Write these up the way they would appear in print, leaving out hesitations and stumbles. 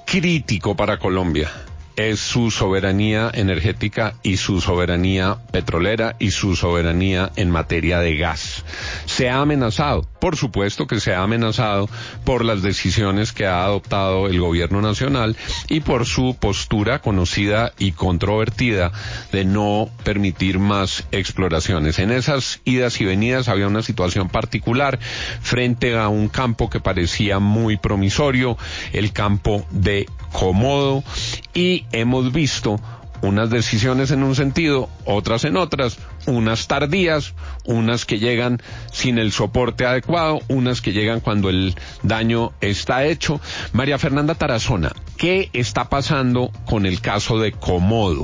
crítico para Colombia es su soberanía energética y su soberanía petrolera y su soberanía en materia de gas. Se ha amenazado, por supuesto que se ha amenazado por las decisiones que ha adoptado el gobierno nacional y por su postura conocida y controvertida de no permitir más exploraciones. En esas idas y venidas había una situación particular frente a un campo que parecía muy promisorio, el campo de Comodo, y hemos visto unas decisiones en un sentido, otras en otras, unas tardías, unas que llegan sin el soporte adecuado, unas que llegan cuando el daño está hecho. María Fernanda Tarazona, ¿qué está pasando con el caso de Comodo?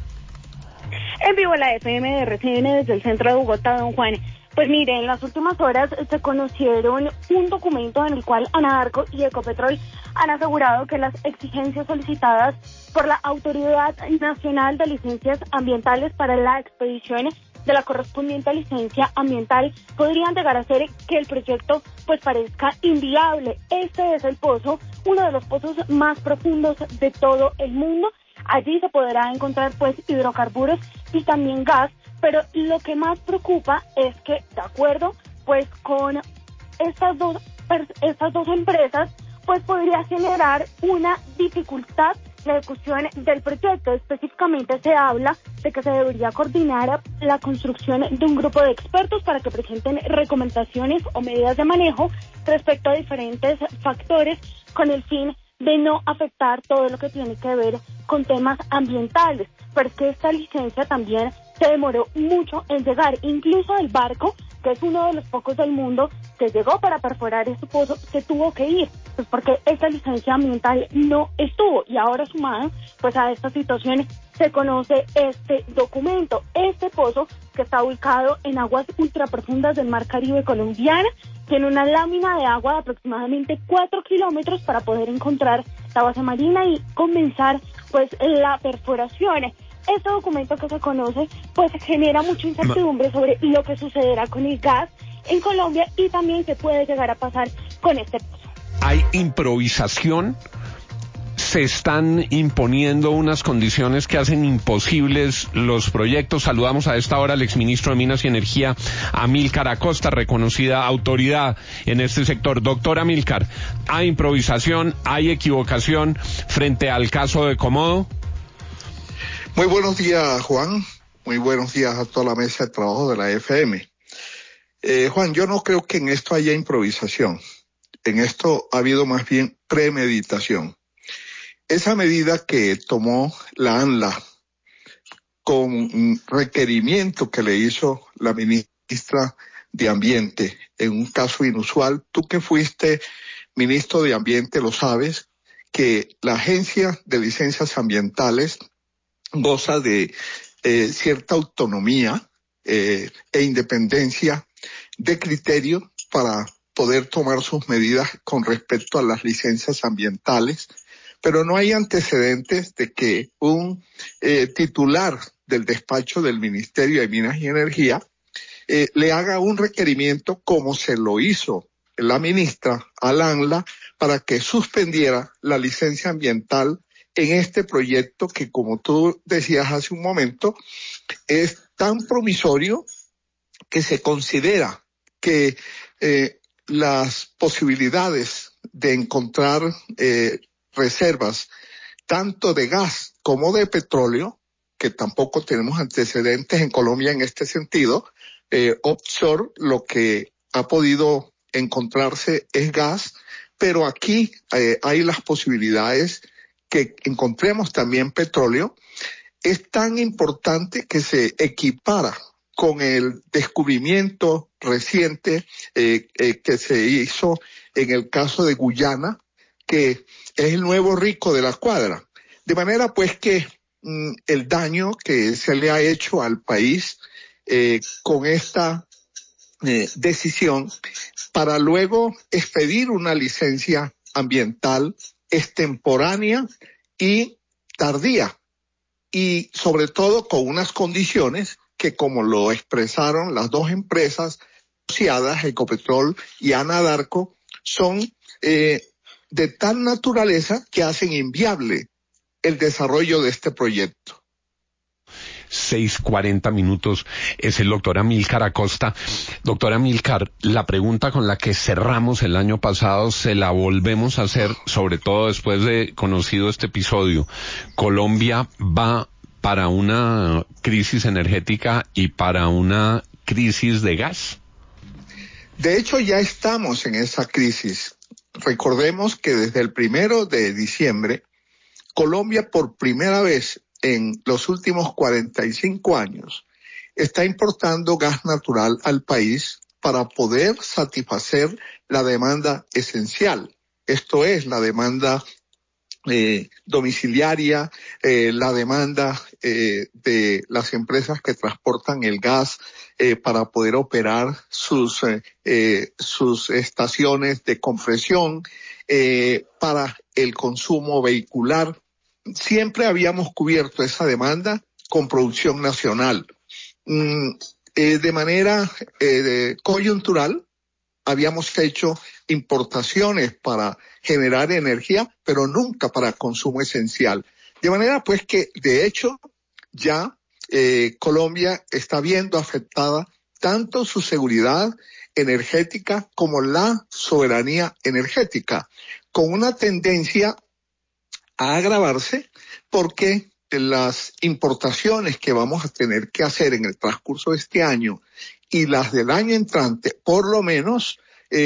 En vivo la FM de RCN desde el centro de Bogotá, don Juan. Pues mire, en las últimas horas se conocieron un documento en el cual Anadarko y Ecopetrol han asegurado que las exigencias solicitadas por la Autoridad Nacional de Licencias Ambientales para la expedición de la correspondiente licencia ambiental podrían llegar a hacer que el proyecto pues parezca inviable. Este es el pozo, uno de los pozos más profundos de todo el mundo. Allí se podrá encontrar pues hidrocarburos y también gas, pero lo que más preocupa es que, de acuerdo pues con estas dos empresas, pues podría generar una dificultad la ejecución del proyecto. Específicamente se habla de que se debería coordinar la construcción de un grupo de expertos para que presenten recomendaciones o medidas de manejo respecto a diferentes factores con el fin de no afectar todo lo que tiene que ver con temas ambientales. Pero es que esta licencia también se demoró mucho en llegar. Incluso el barco, que es uno de los pocos del mundo que llegó para perforar este pozo, se tuvo que ir, pues porque esta licencia ambiental no estuvo. Y ahora, sumado pues a esta situación, se conoce este documento. Este pozo, que está ubicado en aguas ultraprofundas del Mar Caribe colombiano, tiene una lámina de agua de aproximadamente 4 kilómetros para poder encontrar la base marina y comenzar pues la perforación. Este documento que se conoce pues genera mucha incertidumbre sobre lo que sucederá con el gas en Colombia y también qué puede llegar a pasar con este pozo. ¿Hay improvisación? ¿Se están imponiendo unas condiciones que hacen imposibles los proyectos? Saludamos a esta hora al exministro de Minas y Energía, Amílcar Acosta, reconocida autoridad en este sector. Doctor Amílcar, ¿hay improvisación, hay equivocación frente al caso de Comodo? Muy buenos días, Juan. Muy buenos días a toda la mesa de trabajo de la FM. Juan, yo no creo que en esto haya improvisación. En esto ha habido más bien premeditación. Esa medida que tomó la ANLA con un requerimiento que le hizo la ministra de Ambiente en un caso inusual, tú que fuiste ministro de Ambiente lo sabes, que la Agencia de Licencias Ambientales goza de cierta autonomía e independencia de criterio para poder tomar sus medidas con respecto a las licencias ambientales, pero no hay antecedentes de que un titular del despacho del Ministerio de Minas y Energía le haga un requerimiento como se lo hizo la ministra al ANLA para que suspendiera la licencia ambiental en este proyecto que, como tú decías hace un momento, es tan promisorio que se considera que las posibilidades de encontrar reservas tanto de gas como de petróleo, que tampoco tenemos antecedentes en Colombia en este sentido, offshore lo que ha podido encontrarse es gas, pero aquí hay las posibilidades que encontremos también petróleo. Es tan importante que se equipara con el descubrimiento reciente que se hizo en el caso de Guyana, que es el nuevo rico de la cuadra. De manera pues que el daño que se le ha hecho al país con esta decisión para luego expedir una licencia ambiental extemporánea y tardía, y sobre todo con unas condiciones que, como lo expresaron las dos empresas asociadas, Ecopetrol y Anadarko, son de tal naturaleza que hacen inviable el desarrollo de este proyecto. 6:40 es el doctor Amílcar Acosta. Doctor Amílcar, la pregunta con la que cerramos el año pasado se la volvemos a hacer, sobre todo después de conocido este episodio. ¿Colombia va para una crisis energética y para una crisis de gas? De hecho, ya estamos en esa crisis. Recordemos que desde el 1 de diciembre, Colombia por primera vez en los últimos 45 años está importando gas natural al país para poder satisfacer la demanda esencial. Esto es la demanda domiciliaria, la demanda de las empresas que transportan el gas para poder operar sus estaciones de compresión, para el consumo vehicular. Siempre habíamos cubierto esa demanda con producción nacional. De manera coyuntural, habíamos hecho importaciones para generar energía, pero nunca para consumo esencial. De manera pues que, de hecho, ya Colombia está viendo afectada tanto su seguridad energética como la soberanía energética, con una tendencia a agravarse porque las importaciones que vamos a tener que hacer en el transcurso de este año y las del año entrante, por lo menos,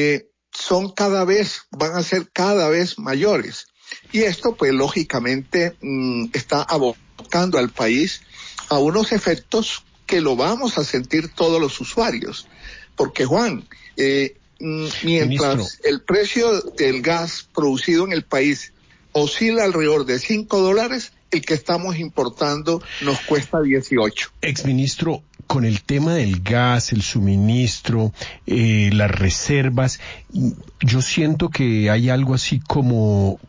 van a ser cada vez mayores. Y esto, pues, lógicamente, está abocando al país a unos efectos que lo vamos a sentir todos los usuarios. Porque, Juan, mientras el precio del gas producido en el país oscila alrededor de $5, el que estamos importando nos cuesta 18. Exministro, con el tema del gas, el suministro, las reservas, yo siento que hay algo así como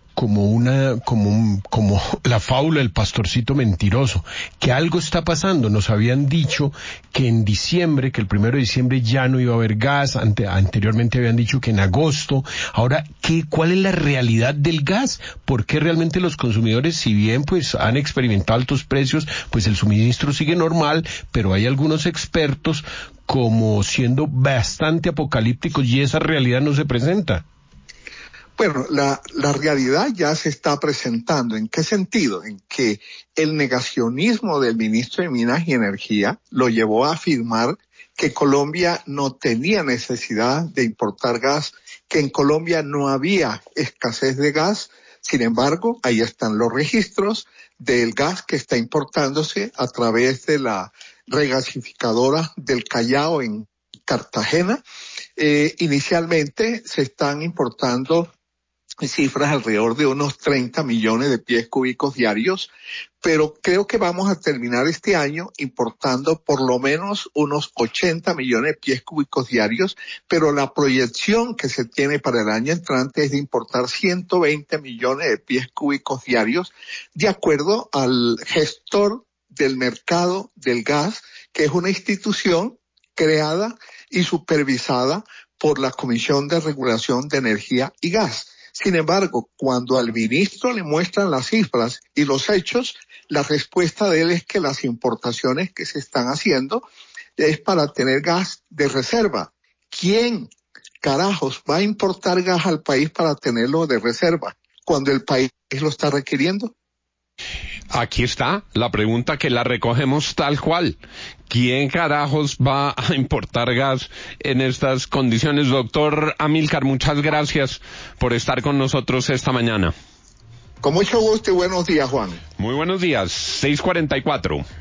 la fábula del pastorcito mentiroso, que algo está pasando. Nos habían dicho que en diciembre, que el 1 de diciembre ya no iba a haber gas, anteriormente habían dicho que en agosto. Ahora, ¿cuál es la realidad del gas? ¿Por qué realmente los consumidores, si bien pues han experimentado altos precios, pues el suministro sigue normal, pero hay algunos expertos como siendo bastante apocalípticos y esa realidad no se presenta? Bueno, la realidad ya se está presentando. ¿En qué sentido? En que el negacionismo del ministro de Minas y Energía lo llevó a afirmar que Colombia no tenía necesidad de importar gas, que en Colombia no había escasez de gas. Sin embargo, ahí están los registros del gas que está importándose a través de la regasificadora del Callao en Cartagena. Inicialmente se están importando cifras alrededor de unos 30 millones de pies cúbicos diarios, pero creo que vamos a terminar este año importando por lo menos unos 80 millones de pies cúbicos diarios, pero la proyección que se tiene para el año entrante es de importar 120 millones de pies cúbicos diarios, de acuerdo al gestor del mercado del gas, que es una institución creada y supervisada por la Comisión de Regulación de Energía y Gas. Sin embargo, cuando al ministro le muestran las cifras y los hechos, la respuesta de él es que las importaciones que se están haciendo es para tener gas de reserva. ¿Quién carajos va a importar gas al país para tenerlo de reserva cuando el país lo está requiriendo? Aquí está la pregunta que la recogemos tal cual. ¿Quién carajos va a importar gas en estas condiciones? Doctor Amílcar, muchas gracias por estar con nosotros esta mañana. Con mucho gusto y buenos días, Juan. Muy buenos días, 6:44.